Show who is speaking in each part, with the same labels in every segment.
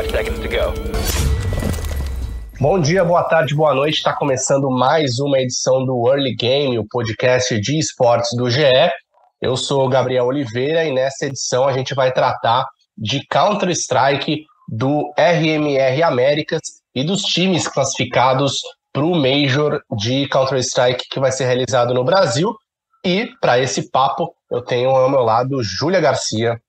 Speaker 1: seconds to go.
Speaker 2: Bom dia, boa tarde, boa noite. Está começando mais uma edição do Early Game, o podcast de esportes do GE. Eu sou o Gabriel Oliveira e nessa edição a gente vai tratar de Counter-Strike, do RMR Américas e dos times classificados para o Major de Counter-Strike que vai ser realizado no Brasil. E para esse papo eu tenho ao meu lado Júlia Garcia.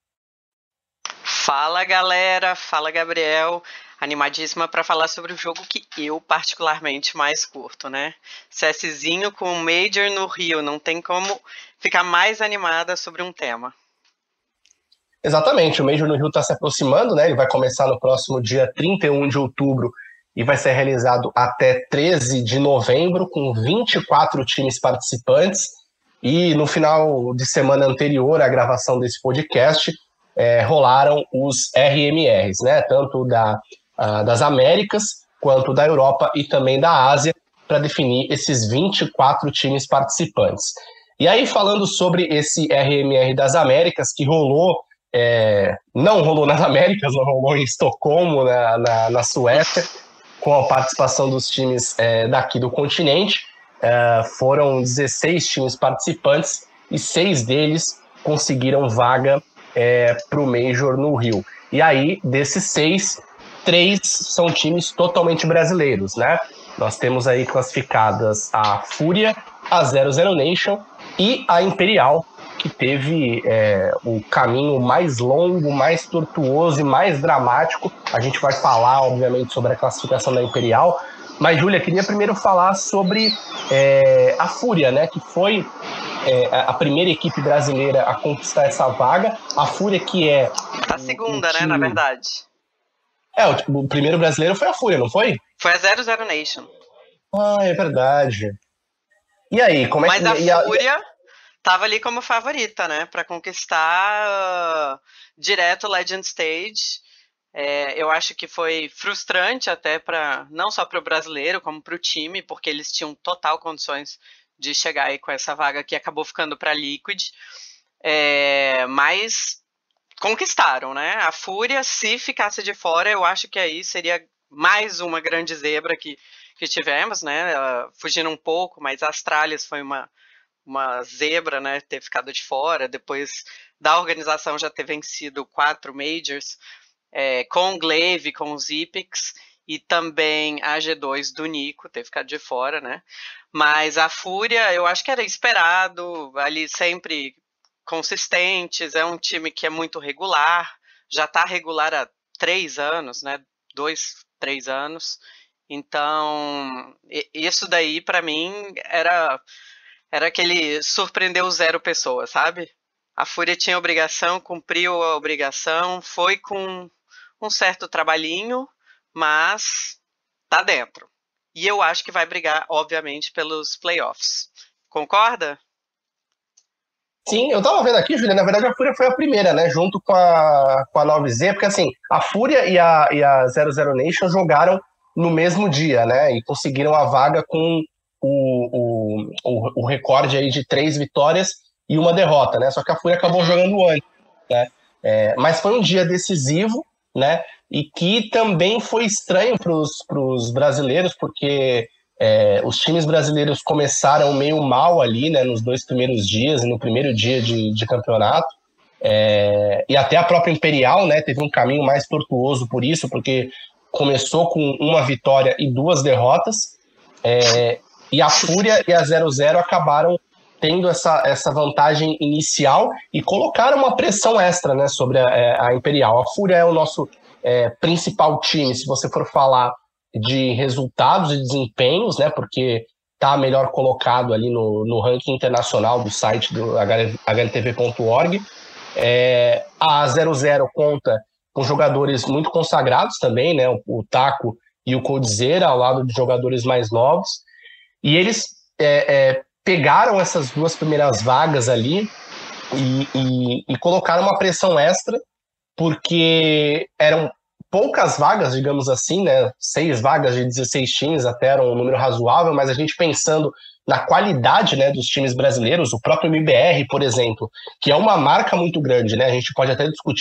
Speaker 3: Fala galera, fala Gabriel, animadíssima para falar sobre o jogo que eu particularmente mais curto, né? CSzinho com o Major no Rio, não tem como ficar mais animada sobre um tema.
Speaker 2: Exatamente, o Major no Rio está se aproximando, né? Ele vai começar no próximo dia 31 de outubro e vai ser realizado até 13 de novembro, com 24 times participantes. E no final de semana anterior à gravação desse podcast, rolaram os RMRs, né? Tanto das Américas quanto da Europa e também da Ásia, para definir esses 24 times participantes. E aí, falando sobre esse RMR das Américas, que rolou, não rolou nas Américas, não rolou em Estocolmo, na Suécia, com a participação dos times daqui do continente. Foram 16 times participantes e 6 deles conseguiram vaga para o Major no Rio. E aí, desses 6, 3 são times totalmente brasileiros, né? Nós temos aí classificadas a Fúria, a 00 Nation e a Imperial, que teve o caminho mais longo, mais tortuoso e mais dramático. A gente vai falar, obviamente, sobre a classificação da Imperial, mas, Júlia, queria primeiro falar sobre a Fúria, né, que foi a primeira equipe brasileira a conquistar essa vaga. A Fúria que é...
Speaker 3: A segunda, né, na verdade.
Speaker 2: O primeiro brasileiro foi a Fúria, não foi?
Speaker 3: Foi a 00 Nation.
Speaker 2: Ah, é verdade. E aí, como é que...
Speaker 3: Mas a Fúria tava ali como favorita, né, para conquistar direto o Legend Stage. Eu acho que foi frustrante até não só para o brasileiro, como para o time, porque eles tinham total condições de chegar aí com essa vaga que acabou ficando para Liquid. Mas conquistaram, né? A Fúria, se ficasse de fora, eu acho que aí seria mais uma grande zebra que tivemos, né? Fugindo um pouco, mas a Astralis foi uma zebra, né? Ter ficado de fora, depois da organização já ter vencido 4 Majors, com o Glaive, com os Ipix, e também a G2 do Nico ter ficado de fora, né? Mas a Fúria, eu acho que era esperado, ali sempre consistentes, é um time que é muito regular, já está regular há 3 anos, né? 2, 3 anos. Então, isso daí, para mim, era aquele surpreendeu 0 pessoas, sabe? A Fúria tinha obrigação, cumpriu a obrigação, foi com um certo trabalhinho, mas tá dentro. E eu acho que vai brigar, obviamente, pelos playoffs. Concorda?
Speaker 2: Sim, eu tava vendo aqui, Julia, na verdade a Fúria foi a primeira, né, junto com a 9Z, porque assim, a Fúria e a 00 Nation jogaram no mesmo dia, né, e conseguiram a vaga com o recorde aí de 3 vitórias e 1 derrota, né, só que a Fúria acabou jogando antes, né, mas foi um dia decisivo, né, e que também foi estranho para os brasileiros, porque os times brasileiros começaram meio mal ali, né, nos 2 primeiros dias e no primeiro dia de campeonato, e até a própria Imperial, né, teve um caminho mais tortuoso por isso, porque começou com 1 vitória e 2 derrotas, e a Fúria e a 00 acabaram tendo essa vantagem inicial e colocaram uma pressão extra, né, sobre a Imperial. A Fúria é o nosso principal time, se você for falar de resultados e desempenhos, né, porque está melhor colocado ali no ranking internacional do site do hltv.org. A 00 conta com jogadores muito consagrados também, né, o Taco e o Coldzera, ao lado de jogadores mais novos, e eles pegaram essas 2 primeiras vagas ali e colocaram uma pressão extra, porque eram poucas vagas, digamos assim, né? 6 vagas de 16 times, até era um número razoável, mas a gente pensando na qualidade, né, dos times brasileiros, o próprio MBR, por exemplo, que é uma marca muito grande, né? A gente pode até discutir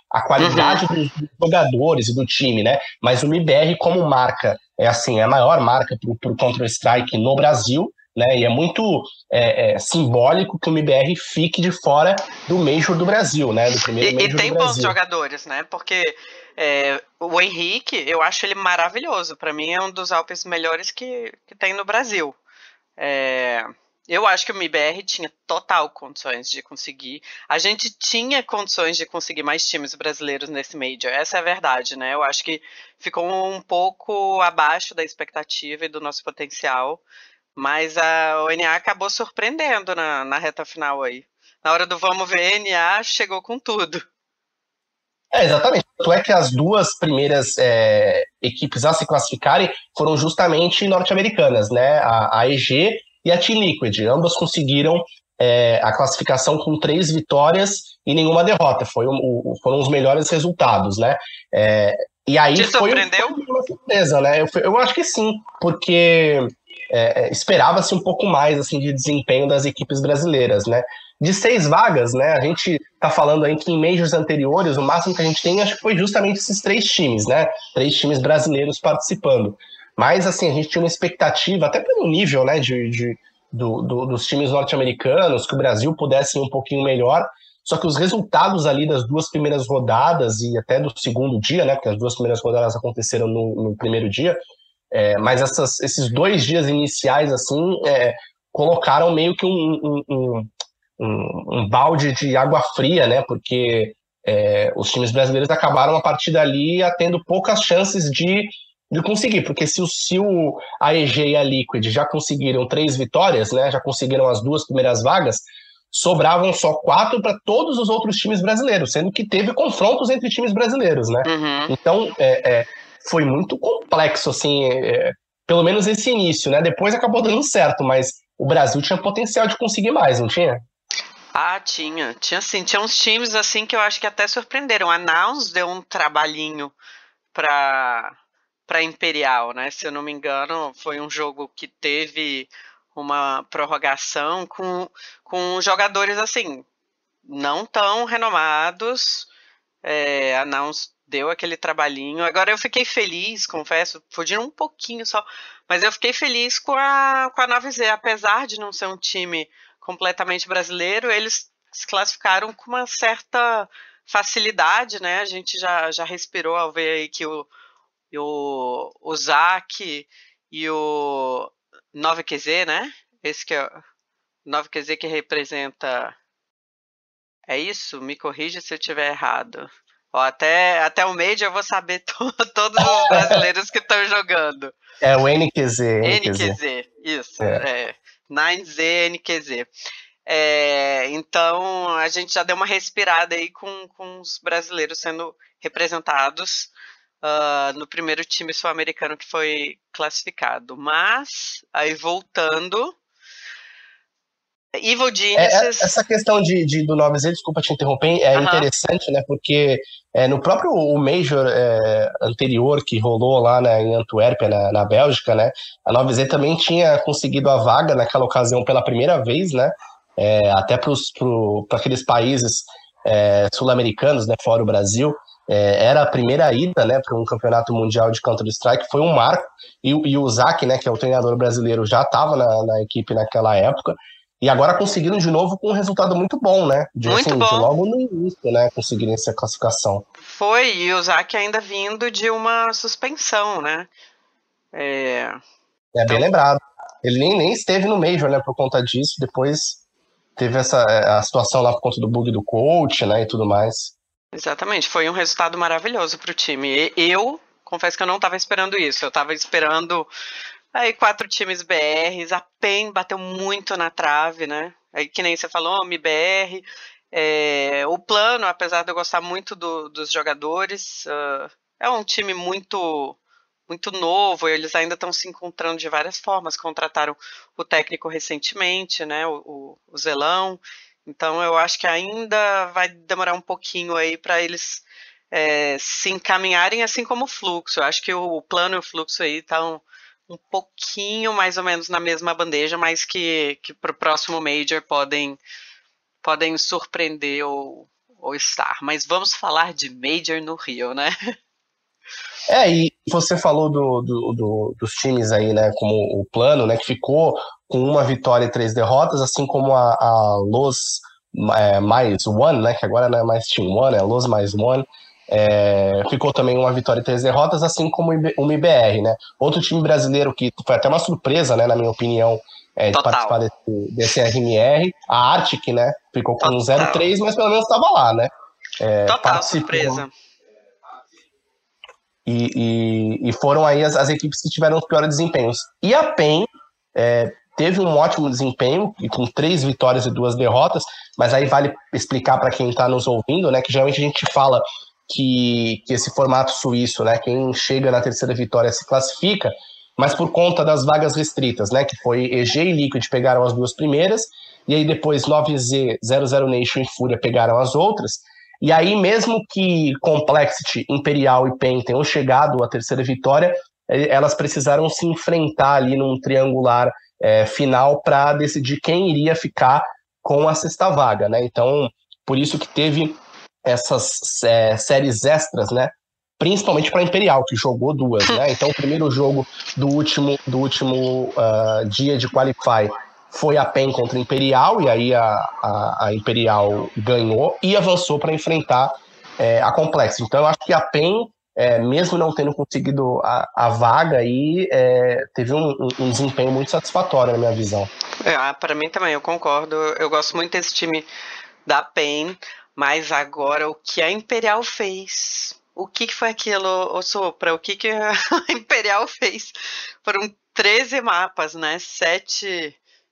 Speaker 2: a qualidade dos jogadores e do time, né? Mas o MIBR como marca, é assim, é a maior marca pro Counter-Strike no Brasil, né? E é muito simbólico que o MIBR fique de fora do Major do Brasil, né? Do primeiro
Speaker 3: E
Speaker 2: Major do
Speaker 3: tem bons
Speaker 2: Brasil.
Speaker 3: jogadores, né? Porque o Henrique, eu acho ele maravilhoso. Para mim é um dos Alpes melhores que tem no Brasil. É, eu acho que o MIBR tinha total condições de conseguir. A gente tinha condições de conseguir mais times brasileiros nesse Major. Essa é a verdade, né? Eu acho que ficou um pouco abaixo da expectativa e do nosso potencial. Mas a ONA acabou surpreendendo na reta final aí. Na hora do vamos ver, NA chegou com tudo.
Speaker 2: Exatamente. Tanto é que as duas primeiras equipes a se classificarem foram justamente norte-americanas, né? A EG e a Team Liquid. Ambas conseguiram a classificação com 3 vitórias e nenhuma derrota. Foram os melhores resultados, né? E aí
Speaker 3: Te
Speaker 2: foi
Speaker 3: surpreendeu?
Speaker 2: uma surpresa, né? Eu acho que sim, porque esperava-se um pouco mais assim, de desempenho das equipes brasileiras, né? De 6 vagas, né? A gente tá falando aí que em Majors anteriores, o máximo que a gente tem, acho que foi justamente esses 3 times, né? 3 times brasileiros participando. Mas, assim, a gente tinha uma expectativa, até pelo nível, né, dos times norte-americanos, que o Brasil pudesse ir um pouquinho melhor. Só que os resultados ali das 2 primeiras rodadas e até do segundo dia, né? Porque as 2 primeiras rodadas aconteceram no primeiro dia, mas esses 2 dias iniciais, assim, colocaram meio que um balde de água fria, né? Porque os times brasileiros acabaram a partir dali tendo poucas chances de conseguir, porque se a EG e a Liquid já conseguiram 3 vitórias, né? Já conseguiram as 2 primeiras vagas, sobravam só 4 para todos os outros times brasileiros, sendo que teve confrontos entre times brasileiros, né?
Speaker 3: Uhum.
Speaker 2: Então, foi muito complexo, assim, pelo menos esse início, né? Depois acabou dando certo, mas o Brasil tinha potencial de conseguir mais, não tinha?
Speaker 3: Ah, tinha. Tinha sim. Tinha uns times assim que eu acho que até surpreenderam. A Nouns deu um trabalhinho para Imperial, né? Se eu não me engano, foi um jogo que teve uma prorrogação com jogadores assim, não tão renomados. A Nouns deu aquele trabalhinho. Agora eu fiquei feliz, confesso, fugindo um pouquinho só, mas eu fiquei feliz com a 9Z, apesar de não ser um time completamente brasileiro, eles se classificaram com uma certa facilidade, né? A gente já respirou ao ver aí que o Zac e o 9QZ, né? Esse que é o 9QZ que representa. É isso? Me corrija se eu estiver errado. Ó, até o Major eu vou saber todos os brasileiros que estão jogando.
Speaker 2: É o NQZ.
Speaker 3: NQZ, isso.
Speaker 2: É.
Speaker 3: 9Z NQZ. Então a gente já deu uma respirada aí com os brasileiros sendo representados no primeiro time sul-americano que foi classificado. Mas, aí voltando, Evil Geniuses.
Speaker 2: Essa questão do 9Z, desculpa te interromper, é
Speaker 3: Aham.
Speaker 2: interessante, né? Porque no próprio o Major anterior que rolou lá, né, em Antuérpia, na Bélgica, né? A 9Z também tinha conseguido a vaga naquela ocasião pela primeira vez, né? Até para aqueles países sul-americanos, né? Fora o Brasil. Era a primeira ida, né, para um campeonato mundial de Counter-Strike, foi um marco, e o Zac, né, que é o treinador brasileiro, já estava na equipe naquela época, e agora conseguiram de novo com um resultado muito bom, né?
Speaker 3: Muito
Speaker 2: De
Speaker 3: bom.
Speaker 2: logo no início, né? Conseguirem essa classificação.
Speaker 3: Foi, e o Zac ainda vindo de uma suspensão, né?
Speaker 2: É bem
Speaker 3: Então,
Speaker 2: lembrado. Ele nem esteve no Major, né? Por conta disso. Depois teve a situação lá por conta do bug do coach, né? E tudo mais.
Speaker 3: exatamente, foi um resultado maravilhoso para o time. Eu confesso que eu não estava esperando isso. Eu estava esperando aí 4 times BRs. A PEN bateu muito na trave, né? Aí que nem você falou, MBR. O plano, apesar de eu gostar muito dos jogadores, é um time muito novo, eles ainda estão se encontrando de várias formas. Contrataram o técnico recentemente, né, o Zelão. Então eu acho que ainda vai demorar um pouquinho aí para eles se encaminharem, assim como o fluxo. Eu acho que o plano e o fluxo aí estão um pouquinho mais ou menos na mesma bandeja, mas que para o próximo Major podem surpreender All-Star, mas vamos falar de Major no Rio, né?
Speaker 2: E você falou dos times aí, né, como o plano, né, que ficou com uma vitória e 3 derrotas, assim como a Los mais One, né, que agora não é mais Team One, é Los mais One, ficou também uma vitória e 3 derrotas, assim como o MBR, né. Outro time brasileiro que foi até uma surpresa, né, na minha opinião, de participar desse RMR, a Arctic, né, ficou com 0-3, mas pelo menos estava lá, né.
Speaker 3: Total surpresa.
Speaker 2: E foram aí as equipes que tiveram os piores desempenhos. E a PEN teve um ótimo desempenho, com 3 vitórias e 2 derrotas, mas aí vale explicar para quem está nos ouvindo, né, que geralmente a gente fala que esse formato suíço, né, quem chega na terceira vitória se classifica, mas por conta das vagas restritas, né, que foi EG e Liquid pegaram as 2 primeiras, e aí depois 9Z, 00 Nation e Fúria pegaram as outras. E aí, mesmo que Complexity, Imperial e PEN tenham chegado à terceira vitória, elas precisaram se enfrentar ali num triangular final para decidir quem iria ficar com a sexta vaga, né? Então, por isso que teve essas séries extras, né? Principalmente para Imperial, que jogou 2, né? Então, o primeiro jogo do último dia de Qualify foi a PEN contra a Imperial, e aí a Imperial ganhou e avançou para enfrentar a Complexity. Então, eu acho que a PEN, mesmo não tendo conseguido a vaga, aí, teve um desempenho muito satisfatório, na minha visão.
Speaker 3: Para mim também, eu concordo. Eu gosto muito desse time da PEN, mas agora o que a Imperial fez... O que foi aquilo, Sopra? O que a Imperial fez? Foram 13 mapas, né? 7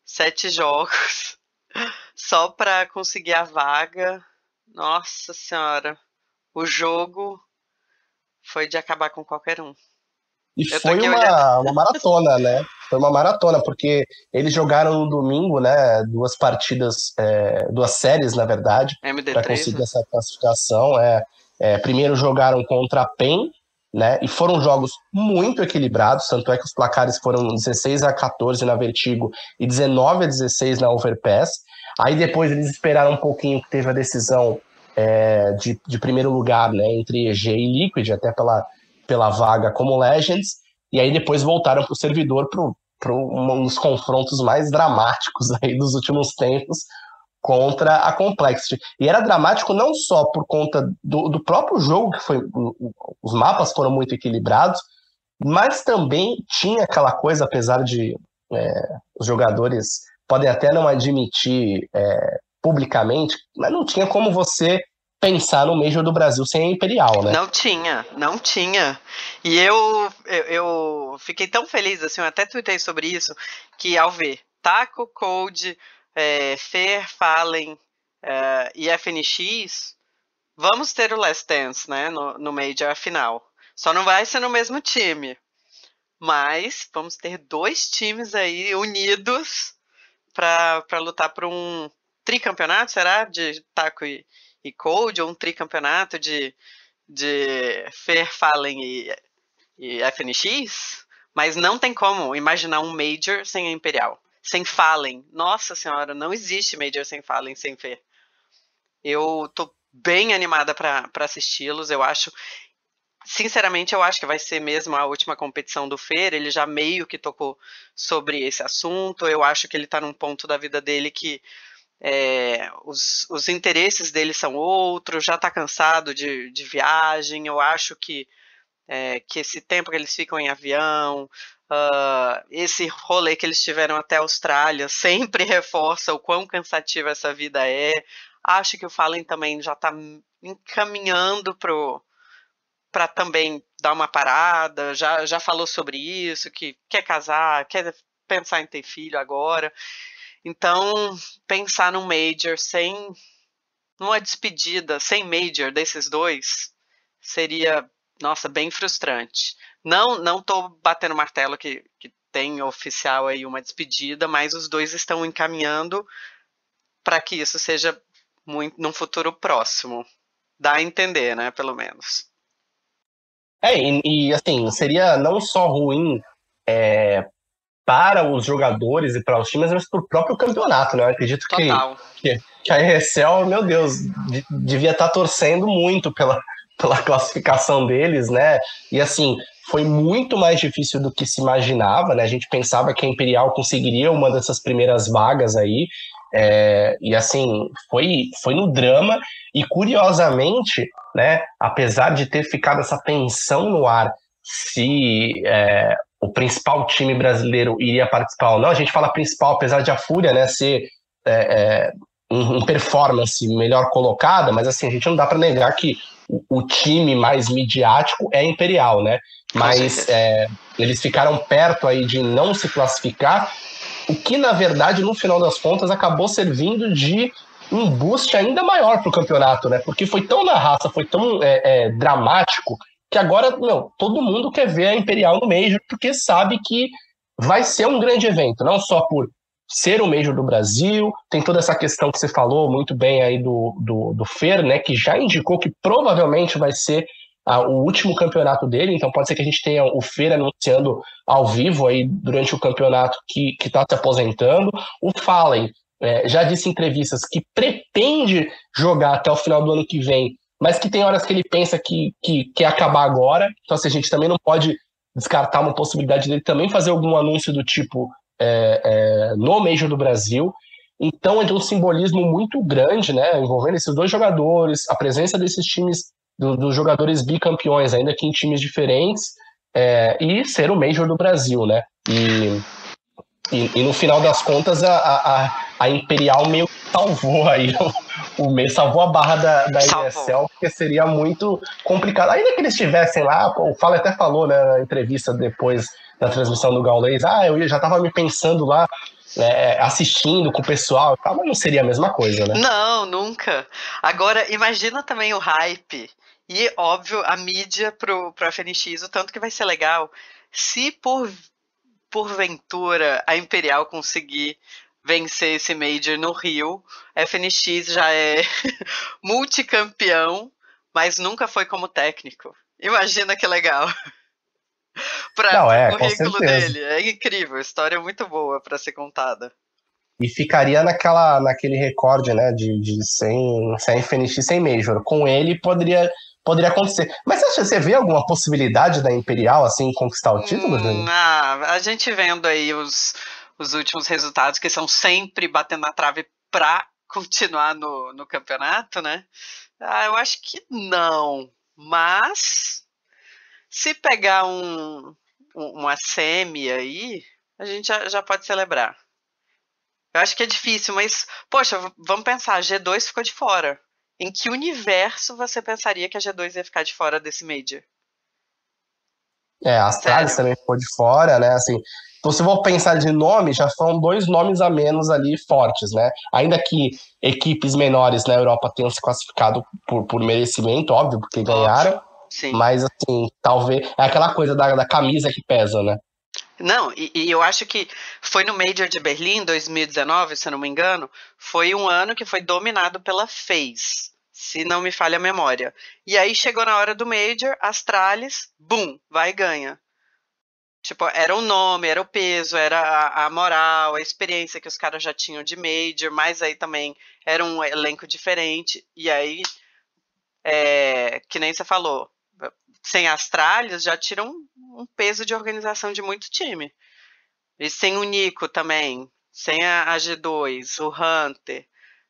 Speaker 3: jogos só para conseguir a vaga. Nossa Senhora, o jogo foi de acabar com qualquer um.
Speaker 2: E foi uma maratona, né? Foi uma maratona, porque eles jogaram no domingo, né? 2 partidas, 2 séries, na verdade, para conseguir essa classificação. Primeiro jogaram contra a PEN, né? E foram jogos muito equilibrados, tanto é que os placares foram 16-14 na Vertigo e 19-16 na Overpass. Aí depois eles esperaram um pouquinho, que teve a decisão de primeiro lugar, né? Entre EG e Liquid, até pela vaga como Legends, e aí depois voltaram para o servidor para um dos confrontos mais dramáticos aí dos últimos tempos contra a Complexity. E era dramático não só por conta do próprio jogo, que os mapas foram muito equilibrados, mas também tinha aquela coisa, apesar de os jogadores podem até não admitir publicamente, mas não tinha como você pensar no Major do Brasil sem a Imperial, né?
Speaker 3: Não tinha. E eu fiquei tão feliz, assim, eu até tuitei sobre isso, que ao ver Taco, Cold, Fer, Fallen e FNX, vamos ter o Last Dance, né, no Major final. Só não vai ser no mesmo time, mas vamos ter 2 times aí unidos para lutar por um tricampeonato, será? De Taco e Cold, ou um tricampeonato de Fer, Fallen e FNX, mas não tem como imaginar um Major sem a Imperial, sem Fallen. Nossa senhora, não existe Major sem Fallen, sem Fer. Eu tô bem animada para assisti-los. Sinceramente, eu acho que vai ser mesmo a última competição do Fer. Ele já meio que tocou sobre esse assunto. Eu acho que ele tá num ponto da vida dele que os interesses dele são outros, já está cansado de viagem. Eu acho que esse tempo que eles ficam em avião, esse rolê que eles tiveram até a Austrália, sempre reforça o quão cansativa essa vida é. Acho que o Fallen também já está encaminhando para também dar uma parada, já falou sobre isso, que quer casar, quer pensar em ter filho agora. Então, pensar num Major numa despedida sem Major desses 2 seria, nossa, bem frustrante. Não tô batendo martelo que tem oficial aí uma despedida, mas os 2 estão encaminhando para que isso seja muito num futuro próximo. Dá a entender, né, pelo menos.
Speaker 2: E assim, seria não só ruim para os jogadores e para os times, mas para o próprio campeonato, né? Eu acredito que que a ESL, meu Deus, devia estar torcendo muito pela classificação deles, né? E assim, foi muito mais difícil do que se imaginava, né? A gente pensava que a Imperial conseguiria uma dessas primeiras vagas aí, e assim, foi no drama, e curiosamente, né, apesar de ter ficado essa tensão no ar se o principal time brasileiro iria participar ou não, a gente fala principal, apesar de a Fúria, né, ser um performance melhor colocada, mas assim, a gente não dá para negar que o time mais midiático é Imperial, né? Mas eles ficaram perto aí de não se classificar, o que, na verdade, no final das contas, acabou servindo de um boost ainda maior para o campeonato, né? Porque foi tão na raça, foi tão dramático, que agora, todo mundo quer ver a Imperial no Major, porque sabe que vai ser um grande evento, não só por ser o Major do Brasil, tem toda essa questão que você falou muito bem aí do Fer, né, que já indicou que provavelmente vai ser o último campeonato dele, então pode ser que a gente tenha o Fer anunciando ao vivo aí durante o campeonato que está se aposentando. O Fallen já disse em entrevistas que pretende jogar até o final do ano que vem, mas que tem horas que ele pensa que quer acabar agora, então assim, a gente também não pode descartar uma possibilidade dele também fazer algum anúncio do tipo no Major do Brasil. Então é de um simbolismo muito grande, né, envolvendo esses dois jogadores, a presença desses times, dos jogadores bicampeões, ainda que em times diferentes, e ser o Major do Brasil, né, e no final das contas a Imperial meio que salvou aí salvou a barra da ESL, porque seria muito complicado, ainda que eles estivessem lá, o Fala até falou, né, na entrevista depois da transmissão do Gaules, eu já tava me pensando lá, assistindo com o pessoal, mas não seria a mesma coisa, né?
Speaker 3: Não, nunca. Agora, imagina também o hype e, óbvio, a mídia pra FNX, o tanto que vai ser legal se porventura a Imperial conseguir vencer esse Major no Rio. FNX já é multicampeão, mas nunca foi como técnico. Imagina que legal. Para o currículo dele. É incrível, história muito boa para ser contada.
Speaker 2: E ficaria naquele recorde, né, de sem FNX, sem Major. Com ele poderia acontecer. Mas você vê alguma possibilidade da Imperial assim conquistar o título, Júlio?
Speaker 3: A gente vendo aí os últimos resultados, que são sempre batendo na trave para continuar no campeonato, né? Eu acho que não. Mas se pegar uma semi aí, a gente já pode celebrar. Eu acho que é difícil, mas, poxa, vamos pensar, a G2 ficou de fora. Em que universo você pensaria que a G2 ia ficar de fora desse Major?
Speaker 2: A Astralis também ficou de fora, né, assim, então, se for pensar de nome, já são 2 nomes a menos ali fortes, né, ainda que equipes menores na Europa tenham se classificado por merecimento, óbvio, porque ganharam,
Speaker 3: sim.
Speaker 2: Mas assim, talvez, é aquela coisa da camisa que pesa, né?
Speaker 3: Não, e eu acho que foi no Major de Berlim, 2019, se eu não me engano, foi um ano que foi dominado pela FaZe, se não me falha a memória. E aí chegou na hora do Major, Astralis, bum, vai e ganha. Tipo, era o nome, era o peso, era a moral, a experiência que os caras já tinham de Major, mas aí também era um elenco diferente. E aí, que nem você falou, sem Astralis já tira um peso de organização de muito time. E sem o Nico também, sem a G2, o Hunter,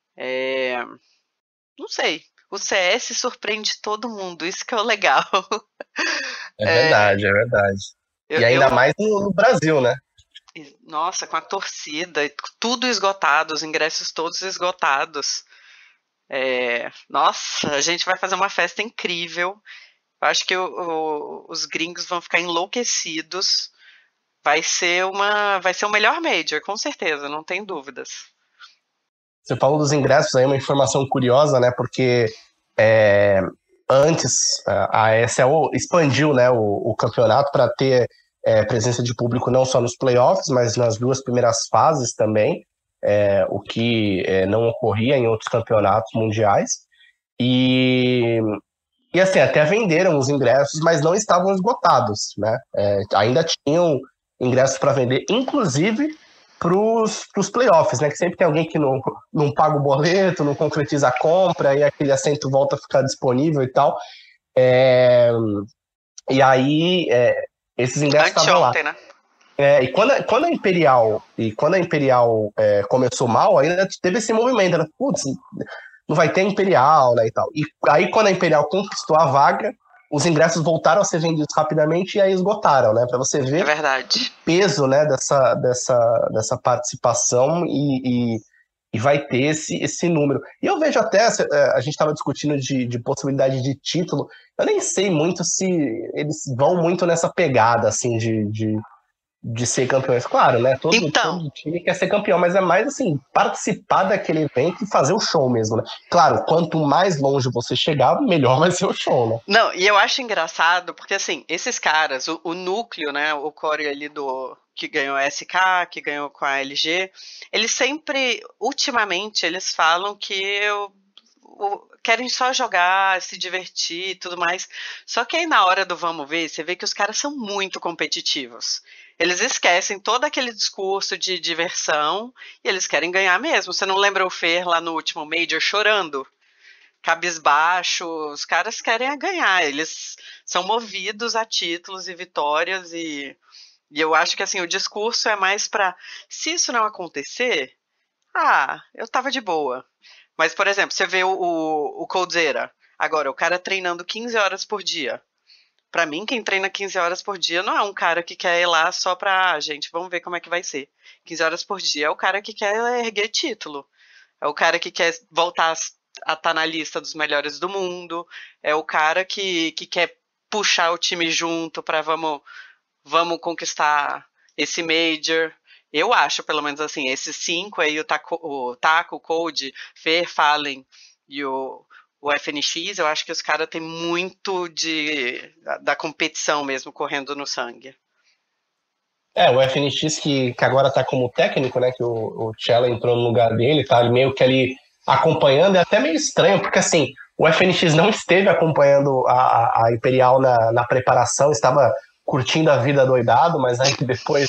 Speaker 3: não sei. O CS surpreende todo mundo, isso que é o legal.
Speaker 2: É verdade. E ainda mais no Brasil, né?
Speaker 3: Nossa, com a torcida, tudo esgotado, os ingressos todos esgotados. Nossa, a gente vai fazer uma festa incrível. Eu acho que os gringos vão ficar enlouquecidos. Vai ser o melhor Major, com certeza, não tem dúvidas.
Speaker 2: Você falou dos ingressos aí, uma informação curiosa, né? Porque antes a ESL expandiu, né, o campeonato para ter presença de público não só nos playoffs, mas nas 2 primeiras fases também, o que não ocorria em outros campeonatos mundiais. E assim, até venderam os ingressos, mas não estavam esgotados, né? Ainda tinham ingressos para vender, inclusive pros playoffs, né? Que sempre tem alguém que não paga o boleto, não concretiza a compra, e aquele assento volta a ficar disponível e tal. E aí, esses ingressos estavam lá.
Speaker 3: Anteontem, né?
Speaker 2: E quando a Imperial começou mal, ainda teve esse movimento, né? Putz, não vai ter Imperial, né, e tal. E aí, quando a Imperial conquistou a vaga, os ingressos voltaram a ser vendidos rapidamente e aí esgotaram, né? Para você ver
Speaker 3: É verdade.
Speaker 2: o peso, né, dessa participação e vai ter esse número. E eu vejo até, a gente estava discutindo de possibilidade de título, eu nem sei muito se eles vão muito nessa pegada, assim, de ser campeões. Claro, né? Todo time quer ser campeão, mas é mais assim, participar daquele evento e fazer o show mesmo, né? Claro, quanto mais longe você chegar, melhor vai ser o show, né?
Speaker 3: Não, e eu acho engraçado, porque assim, esses caras, o núcleo, né? O core ali que ganhou a SK, que ganhou com a LG, eles sempre, ultimamente, eles falam que querem só jogar, se divertir e tudo mais. Só que aí na hora do vamos ver, você vê que os caras são muito competitivos. Eles esquecem todo aquele discurso de diversão e eles querem ganhar mesmo. Você não lembra o Fer lá no último Major chorando? Cabisbaixo, os caras querem ganhar, eles são movidos a títulos e vitórias e eu acho que assim, o discurso é mais para se isso não acontecer, eu tava de boa. Mas, por exemplo, você vê o Coldzera, agora, o cara treinando 15 horas por dia. Pra mim, quem treina 15 horas por dia não é um cara que quer ir lá só pra, gente, vamos ver como é que vai ser. 15 horas por dia é o cara que quer erguer título. É o cara que quer voltar a estar na lista dos melhores do mundo. É o cara que quer puxar o time junto pra vamos conquistar esse Major. Eu acho, pelo menos assim, esses 5 aí, o Taco, o Code, Fer, Fallen e o FNX, eu acho que os caras têm muito da competição mesmo correndo no sangue.
Speaker 2: O FNX que agora tá como técnico, né? Que o Cello entrou no lugar dele, tá meio que ali acompanhando, é até meio estranho, porque assim, o FNX não esteve acompanhando a Imperial na preparação, estava curtindo a vida doidado, mas aí depois,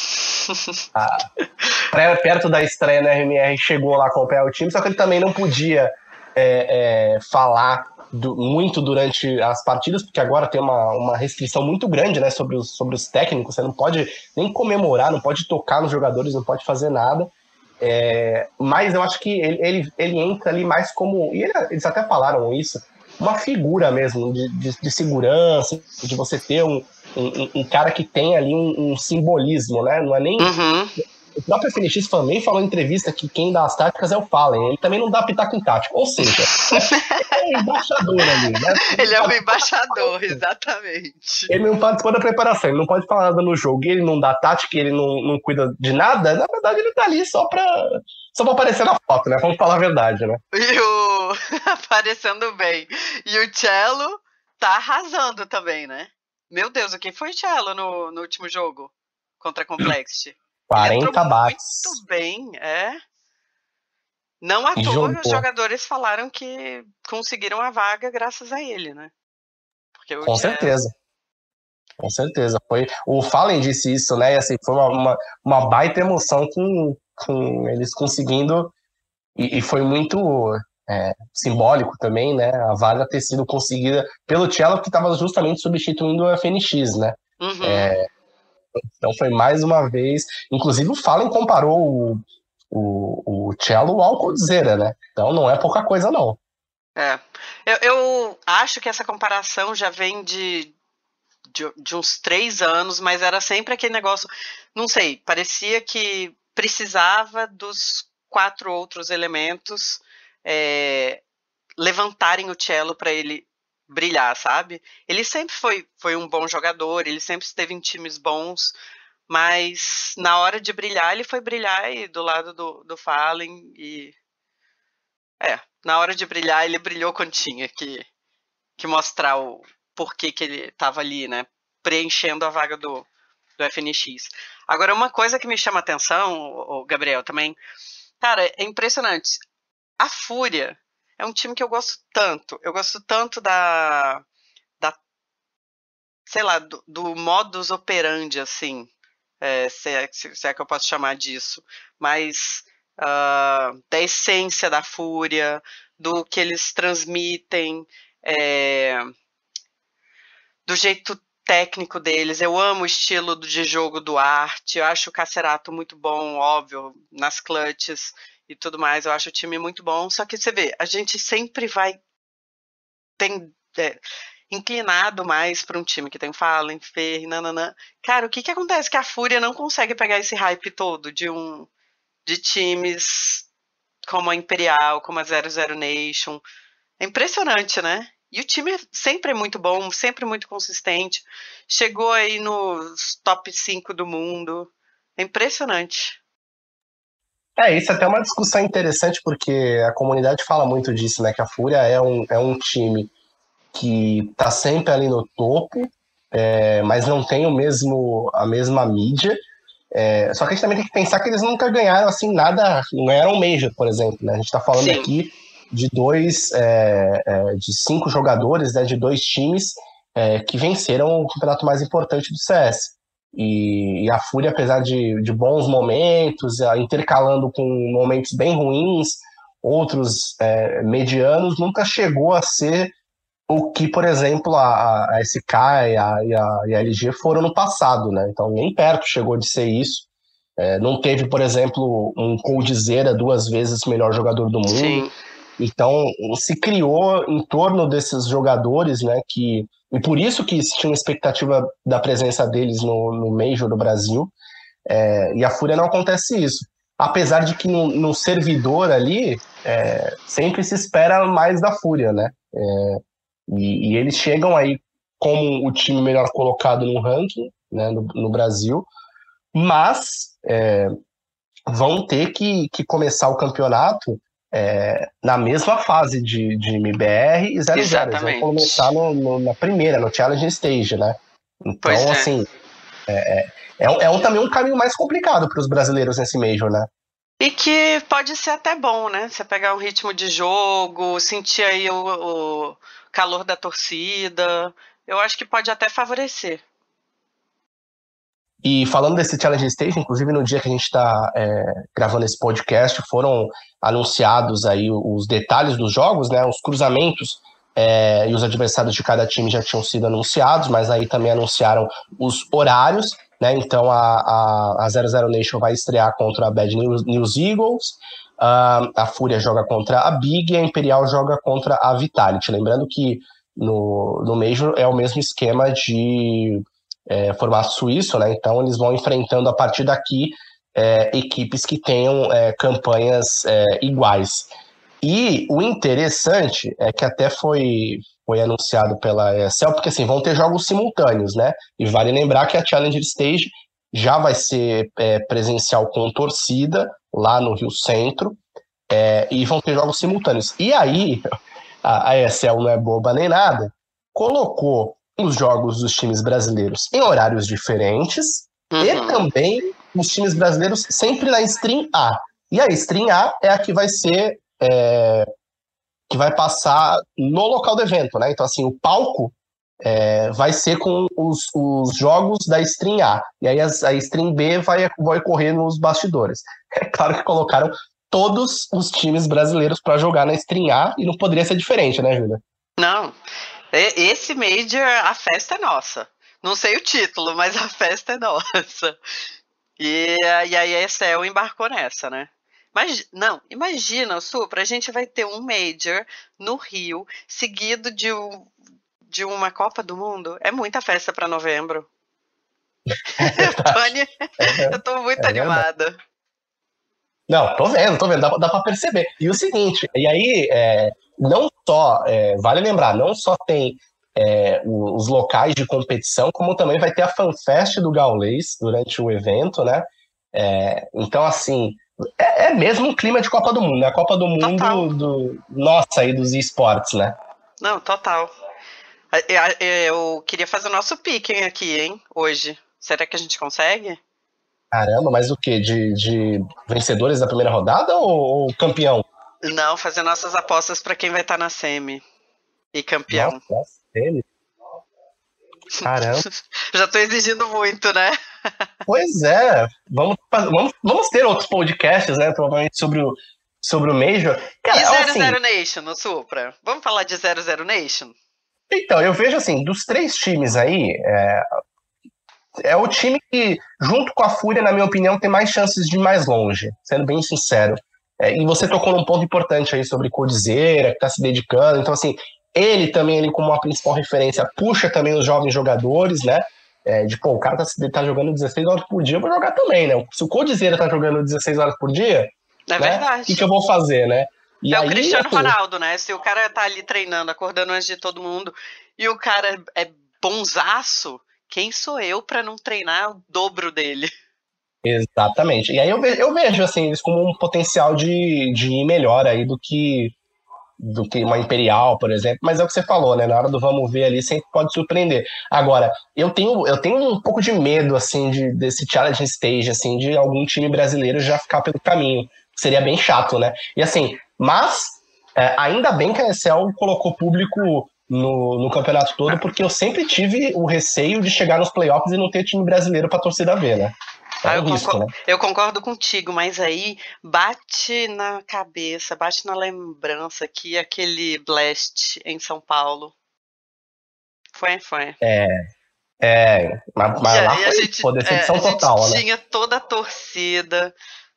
Speaker 2: perto da estreia na RMR, chegou lá acompanhar o time, só que ele também não podia falar muito durante as partidas, porque agora tem uma restrição muito grande, né, sobre os técnicos, você não pode nem comemorar, não pode tocar nos jogadores, não pode fazer nada. Mas eu acho que ele entra ali mais como, e eles até falaram isso, uma figura mesmo de segurança, de você ter um cara que tem ali um simbolismo, né? Não é nem.
Speaker 3: Uhum.
Speaker 2: O próprio FNX também falou em entrevista que quem dá as táticas é o Fallen. Ele também não dá pitaco em tático. Ou seja, ele é embaixador ali, né?
Speaker 3: Ele é o embaixador, exatamente.
Speaker 2: Ele não participou da preparação, ele não pode falar nada no jogo, ele não dá tática, ele não cuida de nada. Na verdade, ele tá ali só pra aparecer na foto, né? Vamos falar a verdade, né?
Speaker 3: E o aparecendo bem. E o Cello tá arrasando também, né? Meu Deus, o que foi o Cello no último jogo contra a Complexity?
Speaker 2: 40
Speaker 3: Ele entrou
Speaker 2: bates.
Speaker 3: muito bem, Não à toa
Speaker 2: Jogou.
Speaker 3: os jogadores falaram que conseguiram a vaga graças a ele, né? Porque o
Speaker 2: Com certeza. Com certeza. O Fallen disse isso, né? E assim, foi uma baita emoção com eles conseguindo, e foi muito simbólico também, né? A vaga ter sido conseguida pelo Cello, que estava justamente substituindo o FNX, né?
Speaker 3: Uhum.
Speaker 2: Então foi mais uma vez. Inclusive o Fallen comparou o Cello ao Coldzera, né? Então não é pouca coisa, não.
Speaker 3: Eu acho que essa comparação já vem de uns 3 anos, mas era sempre aquele negócio, não sei, parecia que precisava dos 4 outros elementos levantarem o cello para ele brilhar, sabe? Ele sempre foi um bom jogador, ele sempre esteve em times bons, mas na hora de brilhar, ele foi brilhar e do lado do Fallen e na hora de brilhar, ele brilhou quando tinha que mostrar o porquê que ele estava ali, né? Preenchendo a vaga do FNX. Agora, uma coisa que me chama a atenção, o Gabriel, também, cara, é impressionante. A Fúria é um time que eu gosto tanto. Eu gosto tanto sei lá, do modus operandi, assim, se é que eu posso chamar disso, mas da essência da Fúria, do que eles transmitem, do jeito técnico deles. Eu amo o estilo de jogo do Arte, eu acho o Cacerato muito bom, óbvio, nas clutches e tudo mais, eu acho o time muito bom, só que você vê, a gente sempre vai inclinado mais para um time que tem Fallen, Fer, nananã. Cara, o que acontece? Que a Fúria não consegue pegar esse hype todo de times como a Imperial, como a 00 Nation. É impressionante, né? E o time sempre é muito bom, sempre muito consistente. Chegou aí nos top 5 do mundo. É impressionante.
Speaker 2: Isso é até uma discussão interessante, porque a comunidade fala muito disso, né? Que a Fúria é um time que tá sempre ali no topo, mas não tem a mesma mídia. Só que a gente também tem que pensar que eles nunca ganharam assim nada, não ganharam um Major, por exemplo, né? A gente tá falando
Speaker 3: Sim.
Speaker 2: aqui de de 5 jogadores, né, de 2 times que venceram o campeonato mais importante do CS. E a Fúria, apesar de bons momentos, intercalando com momentos bem ruins, outros medianos, nunca chegou a ser o que, por exemplo, a SK e a LG foram no passado, né? Então, nem perto chegou de ser isso. Não teve, por exemplo, um Coldzera 2 vezes melhor jogador do mundo.
Speaker 3: Sim.
Speaker 2: Então, se criou em torno desses jogadores, né? E por isso que tinha uma expectativa da presença deles no Major do Brasil. E a Fúria não acontece isso. Apesar de que no servidor ali, sempre se espera mais da Fúria, né? E eles chegam aí como o time melhor colocado no ranking, né, no Brasil, mas vão ter que começar o campeonato na mesma fase de MBR e 00. Eles vão começar na primeira, no Challenge Stage, né? Então, assim, também um caminho mais complicado para os brasileiros nesse Major, né?
Speaker 3: E que pode ser até bom, né? Você pegar um ritmo de jogo, sentir aí o calor da torcida. Eu acho que pode até favorecer.
Speaker 2: E falando desse Challenge Stage, inclusive no dia que a gente está gravando esse podcast, foram anunciados aí os detalhes dos jogos, né? Os cruzamentos e os adversários de cada time já tinham sido anunciados, mas aí também anunciaram os horários, né? Então a 00 Nation vai estrear contra a Bad News Eagles, a Fúria joga contra a Big e a Imperial joga contra a Vitality. Lembrando que no Major é o mesmo esquema de formato suíço, né? Então eles vão enfrentando a partir daqui equipes que tenham campanhas iguais. E o interessante é que até foi anunciado pela ESL, porque assim, vão ter jogos simultâneos, né? E vale lembrar que a Challenger Stage já vai ser presencial com torcida lá no Rio Centro, e vão ter jogos simultâneos. E aí, a ESL não é boba nem nada, colocou os jogos dos times brasileiros em horários diferentes e também os times brasileiros sempre na Stream A. E a Stream A é a que vai ser que vai passar no local do evento, né? Então, assim, o palco vai ser com os jogos da Stream A. E aí a Stream B vai correr nos bastidores. É claro que colocaram todos os times brasileiros para jogar na Stream A e não poderia ser diferente, né, Júlia?
Speaker 3: Não. Esse Major, a festa é nossa. Não sei o título, mas a festa é nossa. E aí a ESL embarcou nessa, né? Mas, não, imagina, Supra, a gente vai ter um Major no Rio, seguido de uma Copa do Mundo. É muita festa para novembro. Eu tô muito animada.
Speaker 2: Não, tô vendo, dá pra perceber. E o seguinte, e aí, não só, vale lembrar, não só tem os locais de competição, como também vai ter a FanFest do Gaules durante o evento, né? Então, assim, é mesmo um clima de Copa do Mundo, né? A Copa do Mundo nossa, aí dos esportes, né?
Speaker 3: Não, total. Eu queria fazer o nosso picking aqui, hein, hoje. Será que a gente consegue?
Speaker 2: Caramba, mas o quê? De vencedores da primeira rodada ou campeão?
Speaker 3: Não, fazer nossas apostas para quem vai estar na semi e campeão.
Speaker 2: Nossa, semi. Caramba.
Speaker 3: Já tô exigindo muito, né?
Speaker 2: Pois é. Vamos ter outros podcasts, né? Provavelmente sobre o Major. Cara,
Speaker 3: E 00
Speaker 2: assim,
Speaker 3: Nation no Supra? Vamos falar de 00 Nation?
Speaker 2: então, eu vejo assim, dos 3 times aí, é o time que, junto com a Fúria, na minha opinião, tem mais chances de ir mais longe, sendo bem sincero. E você tocou num ponto importante aí sobre Cordzeera, que tá se dedicando. Então, assim, ele também, ele como uma principal referência, puxa também os jovens jogadores, né? O cara tá jogando 16 horas por dia, eu vou jogar também, né? Se o Cordzeera tá jogando 16 horas por dia,
Speaker 3: É
Speaker 2: né?
Speaker 3: verdade.
Speaker 2: O que eu vou fazer, né? E
Speaker 3: é
Speaker 2: aí,
Speaker 3: o Cristiano
Speaker 2: assim,
Speaker 3: Ronaldo, né? Se o cara tá ali treinando, acordando antes de todo mundo, e o cara é bonzaço, quem sou eu pra não treinar o dobro dele?
Speaker 2: exatamente. E aí eu vejo assim, eles como um potencial de ir melhor aí do que uma Imperial, por exemplo, mas é o que você falou, né? Na hora do vamos ver ali, sempre pode surpreender. Agora, eu tenho um pouco de medo, assim, desse challenge stage, assim, de algum time brasileiro já ficar pelo caminho. Seria bem chato, né? E assim, mas ainda bem que a ESL colocou público no campeonato todo, porque eu sempre tive o receio de chegar nos playoffs e não ter time brasileiro pra torcida ver, né? É um risco, né?
Speaker 3: Eu concordo contigo, mas aí bate na cabeça, bate na lembrança que aquele Blast em São Paulo foi.
Speaker 2: Mas
Speaker 3: E
Speaker 2: lá
Speaker 3: aí a
Speaker 2: foi,
Speaker 3: gente,
Speaker 2: pô, decepção
Speaker 3: a gente
Speaker 2: total, né?
Speaker 3: tinha toda a torcida,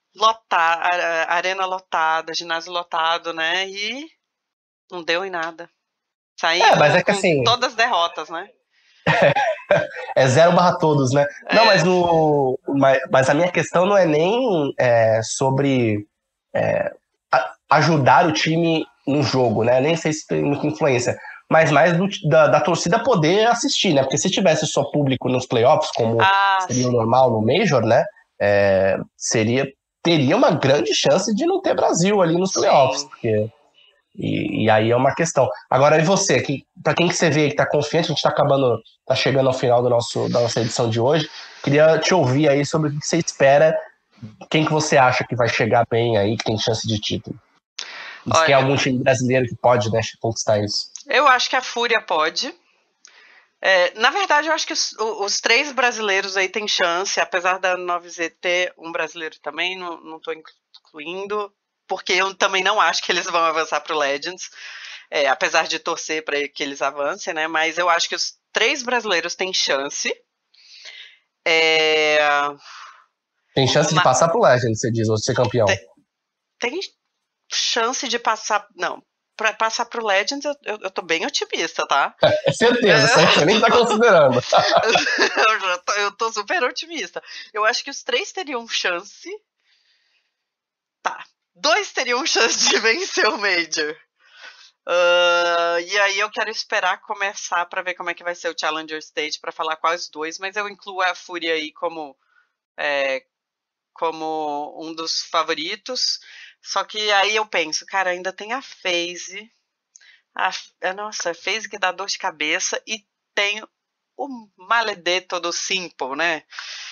Speaker 3: arena lotada, ginásio lotado, né? E não deu em nada.
Speaker 2: Mas
Speaker 3: Saímos
Speaker 2: é que
Speaker 3: com
Speaker 2: assim,
Speaker 3: todas as derrotas, né?
Speaker 2: é 0/todos, né? Não,
Speaker 3: É,
Speaker 2: mas a minha questão não é nem sobre ajudar o time no jogo, né? Nem sei se tem muita influência, mas mais da torcida poder assistir, né? Porque se tivesse só público nos playoffs, como seria o
Speaker 3: sim.
Speaker 2: normal no Major, né? Teria uma grande chance de não ter Brasil ali nos playoffs,
Speaker 3: Sim.
Speaker 2: porque e aí é uma questão. Agora, e você? Para quem que você vê que tá confiante, a gente tá chegando ao final da nossa edição de hoje. Queria te ouvir aí sobre o que você espera, quem que você acha que vai chegar bem aí, que tem chance de título. E se tem
Speaker 3: Olha,
Speaker 2: algum time brasileiro que pode, né, conquistar isso.
Speaker 3: eu acho que a Fúria pode. Na verdade, eu acho que os 3 brasileiros aí têm chance, apesar da 9Z ter um brasileiro também, não estou incluindo, porque eu também não acho que eles vão avançar para o Legends, apesar de torcer para que eles avancem, né? Mas eu acho que os 3 brasileiros têm chance.
Speaker 2: Tem chance de passar pro Legend, você diz, ou de ser campeão.
Speaker 3: Tem chance de passar. Não, para passar pro Legends eu tô bem otimista, tá?
Speaker 2: É certeza, você nem tá considerando.
Speaker 3: eu tô super otimista. Eu acho que os 3 teriam chance. Tá. 2 teriam chance de vencer o Major. E aí eu quero esperar começar para ver como é que vai ser o Challenger Stage para falar quais 2, mas eu incluo a Fúria aí como um dos favoritos. Só que aí eu penso, cara, ainda tem a FaZe. Nossa, a FaZe que dá dor de cabeça. E tem o Maledetto do Simple, né?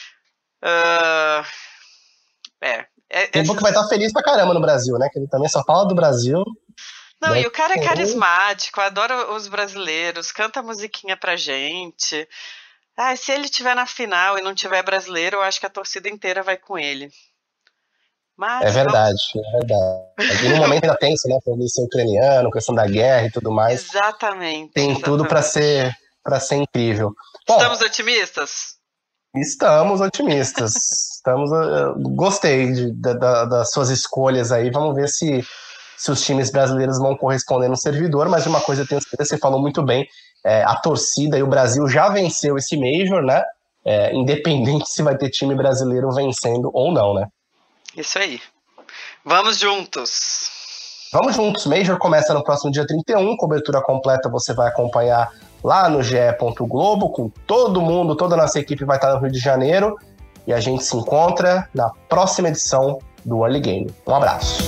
Speaker 2: Tem um que vai estar feliz pra caramba no Brasil, né? Que ele também só fala do Brasil.
Speaker 3: Não, e o cara é carismático, adora os brasileiros, canta musiquinha pra gente. Se ele tiver na final e não tiver brasileiro, eu acho que a torcida inteira vai com ele. Mas,
Speaker 2: é verdade. E no momento ainda pensa, né? Pra ele ser ucraniano, questão da guerra e tudo mais.
Speaker 3: Exatamente.
Speaker 2: Tem tudo pra ser incrível. Bom,
Speaker 3: estamos otimistas?
Speaker 2: Estamos otimistas. Gostei das suas escolhas aí. Vamos ver se os times brasileiros vão corresponder no servidor, mas uma coisa eu tenho certeza, você falou muito bem, a torcida e o Brasil já venceu esse Major, né? Independente se vai ter time brasileiro vencendo ou não, né?
Speaker 3: Isso aí. Vamos juntos.
Speaker 2: Vamos juntos. Major começa no próximo dia 31, cobertura completa você vai acompanhar lá no ge.globo, com todo mundo, toda a nossa equipe vai estar no Rio de Janeiro, e a gente se encontra na próxima edição do Early Game. Um abraço.